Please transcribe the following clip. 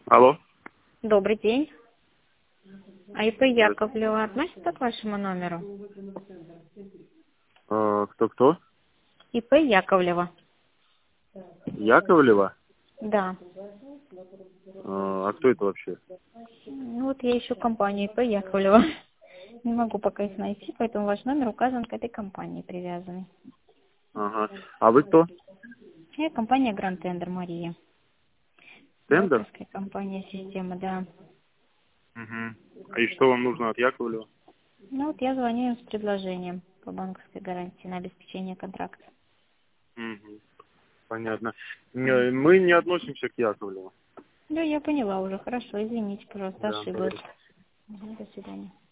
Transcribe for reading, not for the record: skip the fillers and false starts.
Алло. Добрый день. А ИП Яковлева относится к вашему номеру? Кто? ИП Яковлева. Яковлева? Да. А кто это вообще? Ну вот я ищу компанию ИП Яковлева. Не могу пока их найти, поэтому ваш номер указан к этой компании привязанный. Ага. А вы кто? Я компания Гранд Тендер Мария. Тендер? Брокерская компания система, да. Угу. И что вам нужно от Яковлева? Ну вот я звоню им с предложением по банковской гарантии на обеспечение контракта. Угу. Понятно. Мы не относимся к Яковлеву. Да, я поняла уже. Хорошо, извините, пожалуйста, Да, ошиблась. говорит. До свидания.